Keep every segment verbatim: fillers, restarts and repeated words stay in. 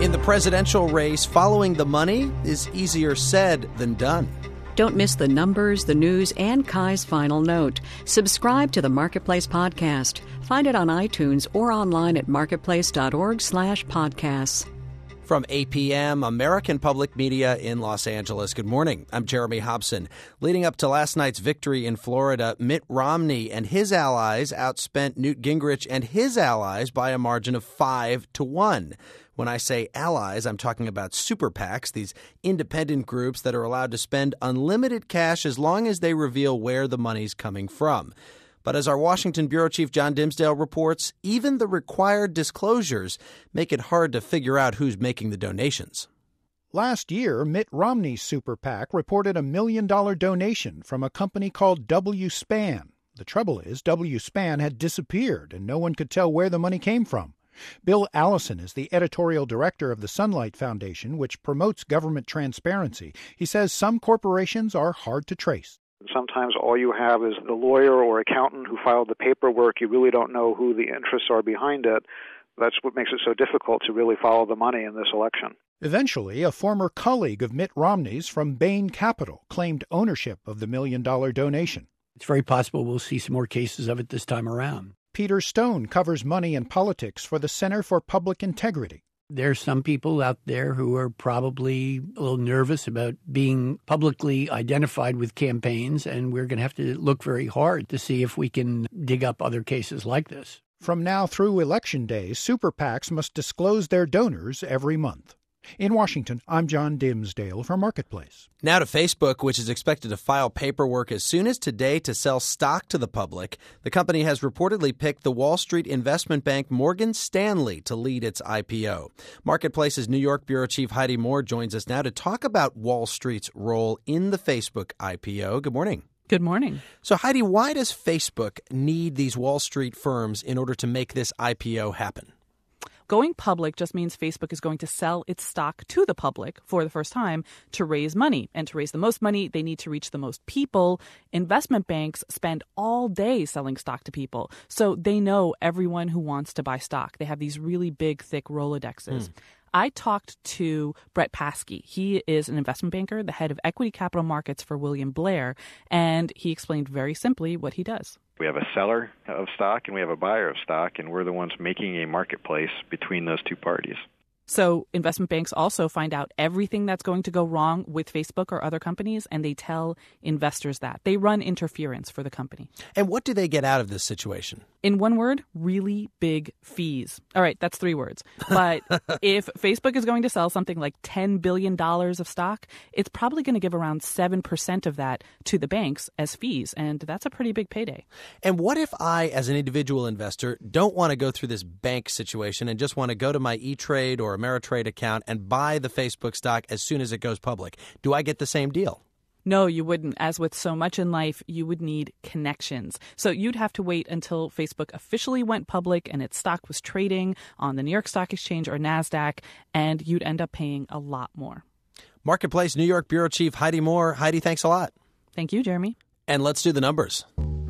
In the presidential race, following the money is easier said than done. Don't miss the numbers, the news, and Kai's final note. Subscribe to the Marketplace podcast. Find it on iTunes or online at marketplace.org slash podcasts. From A P M, American Public Media in Los Angeles. Good morning. I'm Jeremy Hobson. Leading up to last night's victory in Florida, Mitt Romney and his allies outspent Newt Gingrich and his allies by a margin of five to one. When I say allies, I'm talking about super PACs, these independent groups that are allowed to spend unlimited cash as long as they reveal where the money's coming from. But as our Washington bureau chief John Dimsdale reports, even the required disclosures make it hard to figure out who's making the donations. Last year, Mitt Romney's super PAC reported a million-dollar donation from a company called WSpan. The trouble is, WSpan had disappeared, and no one could tell where the money came from. Bill Allison is the editorial director of the Sunlight Foundation, which promotes government transparency. He says some corporations are hard to trace. Sometimes all you have is the lawyer or accountant who filed the paperwork. You really don't know who the interests are behind it. That's what makes it so difficult to really follow the money in this election. Eventually, a former colleague of Mitt Romney's from Bain Capital claimed ownership of the million-dollar donation. It's very possible we'll see some more cases of it this time around. Peter Stone covers money and politics for the Center for Public Integrity. There are some people out there who are probably a little nervous about being publicly identified with campaigns, and we're going to have to look very hard to see if we can dig up other cases like this. From now through Election Day, super PACs must disclose their donors every month. In Washington, I'm John Dimsdale for Marketplace. Now to Facebook, which is expected to file paperwork as soon as today to sell stock to the public. The company has reportedly picked the Wall Street investment bank Morgan Stanley to lead its I P O. Marketplace's New York bureau chief Heidi Moore joins us now to talk about Wall Street's role in the Facebook I P O. Good morning. Good morning. So, Heidi, why does Facebook need these Wall Street firms in order to make this I P O happen? Going public just means Facebook is going to sell its stock to the public for the first time to raise money. And to raise the most money, they need to reach the most people. Investment banks spend all day selling stock to people. So they know everyone who wants to buy stock. They have these really big, thick Rolodexes. Mm. I talked to Brett Paskey. He is an investment banker, the head of equity capital markets for William Blair, and he explained very simply what he does. We have a seller of stock and we have a buyer of stock, and we're the ones making a marketplace between those two parties. So investment banks also find out everything that's going to go wrong with Facebook or other companies, and they tell investors that. They run interference for the company. And what do they get out of this situation? In one word, really big fees. All right, that's three words. But if Facebook is going to sell something like ten billion dollars of stock, it's probably going to give around seven percent of that to the banks as fees, and that's a pretty big payday. And what if I, as an individual investor, don't want to go through this bank situation and just want to go to my E-Trade or Ameritrade account and buy the Facebook stock as soon as it goes public? Do I get the same deal? No, you wouldn't. As with so much in life, you would need connections. So you'd have to wait until Facebook officially went public and its stock was trading on the New York Stock Exchange or NASDAQ, and you'd end up paying a lot more. Marketplace New York bureau chief Heidi Moore. Heidi, thanks a lot. Thank you, Jeremy. And let's do the numbers.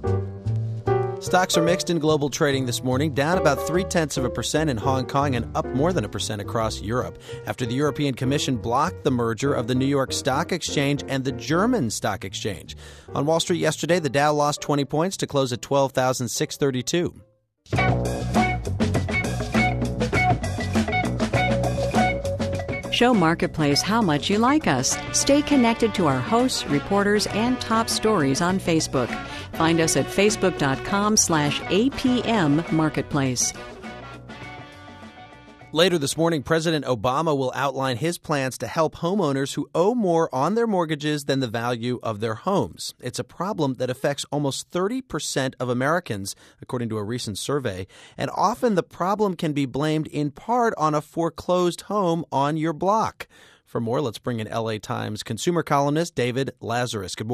Stocks are mixed in global trading this morning, down about three-tenths of a percent in Hong Kong and up more than a percent across Europe after the European Commission blocked the merger of the New York Stock Exchange and the German Stock Exchange. On Wall Street yesterday, the Dow lost twenty points to close at twelve thousand six hundred thirty-two. Show Marketplace how much you like us. Stay connected to our hosts, reporters, and top stories on Facebook. Find us at facebook.com slash APM Marketplace. Later this morning, President Obama will outline his plans to help homeowners who owe more on their mortgages than the value of their homes. It's a problem that affects almost thirty percent of Americans, according to a recent survey. And often the problem can be blamed in part on a foreclosed home on your block. For more, let's bring in L A Times consumer columnist David Lazarus. Good morning.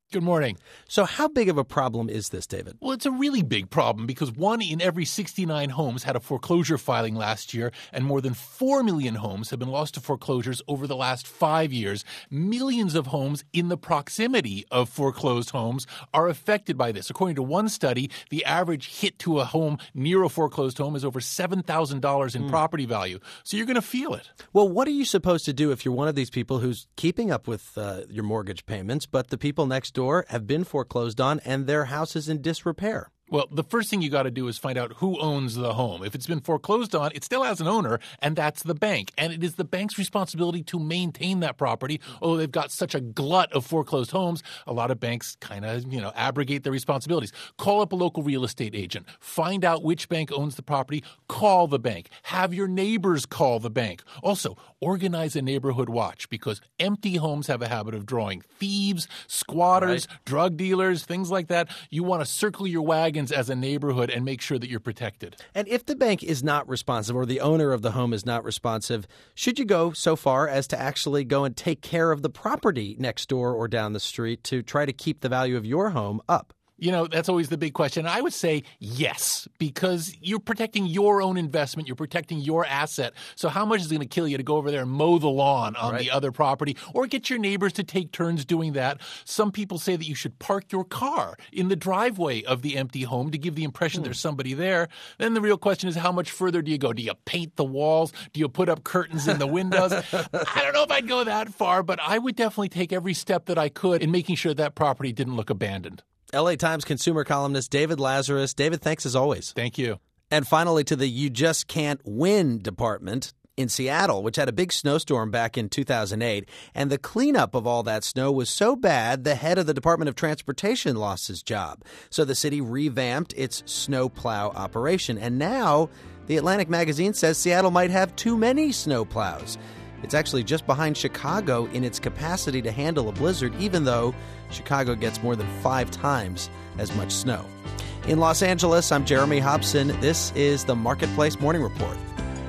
Good morning. So how big of a problem is this, David? Well, it's a really big problem because one in every sixty-nine homes had a foreclosure filing last year, and more than four million homes have been lost to foreclosures over the last five years. Millions of homes in the proximity of foreclosed homes are affected by this. According to one study, the average hit to a home near a foreclosed home is over seven thousand dollars in mm. property value. So you're going to feel it. Well, what are you supposed to do if you're one of these people who's keeping up with uh, your mortgage payments, but the people next door have been foreclosed on and their house is in disrepair? Well, the first thing you got to do is find out who owns the home. If it's been foreclosed on, it still has an owner, and that's the bank. And it is the bank's responsibility to maintain that property. Although they've got such a glut of foreclosed homes, a lot of banks kind of, you know, abrogate their responsibilities. Call up a local real estate agent. Find out which bank owns the property. Call the bank. Have your neighbors call the bank. Also, organize a neighborhood watch because empty homes have a habit of drawing thieves, squatters, right. drug dealers, things like that. You want to circle your wagon as a neighborhood and make sure that you're protected. And if the bank is not responsive or the owner of the home is not responsive, should you go so far as to actually go and take care of the property next door or down the street to try to keep the value of your home up? You know, that's always the big question. I would say yes, because you're protecting your own investment. You're protecting your asset. So how much is it going to kill you to go over there and mow the lawn on right. the other property or get your neighbors to take turns doing that? Some people say that you should park your car in the driveway of the empty home to give the impression hmm. there's somebody there. Then the real question is, how much further do you go? Do you paint the walls? Do you put up curtains in the windows? I don't know if I'd go that far, but I would definitely take every step that I could in making sure that property didn't look abandoned. L A Times consumer columnist David Lazarus. David, thanks as always. Thank you. And finally, to the You Just Can't Win department in Seattle, which had a big snowstorm back in two thousand eight. And the cleanup of all that snow was so bad, the head of the Department of Transportation lost his job. So the city revamped its snowplow operation. And now the Atlantic magazine says Seattle might have too many snowplows. It's actually just behind Chicago in its capacity to handle a blizzard, even though Chicago gets more than five times as much snow. In Los Angeles, I'm Jeremy Hobson. This is the Marketplace Morning Report.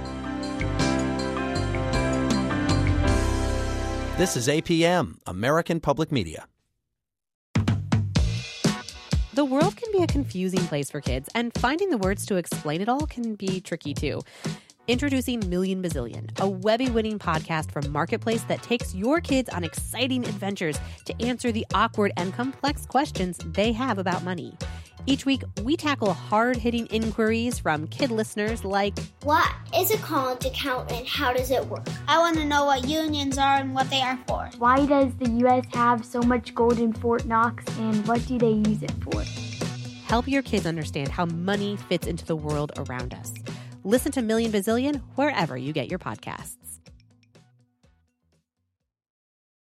This is A P M, American Public Media. The world can be a confusing place for kids, and finding the words to explain it all can be tricky too. Introducing Million Bazillion, a Webby-winning podcast from Marketplace that takes your kids on exciting adventures to answer the awkward and complex questions they have about money. Each week, we tackle hard-hitting inquiries from kid listeners like, what is a college account and how does it work? I want to know what unions are and what they are for. Why does the U S have so much gold in Fort Knox and what do they use it for? Help your kids understand how money fits into the world around us. Listen to Million Bazillion wherever you get your podcasts.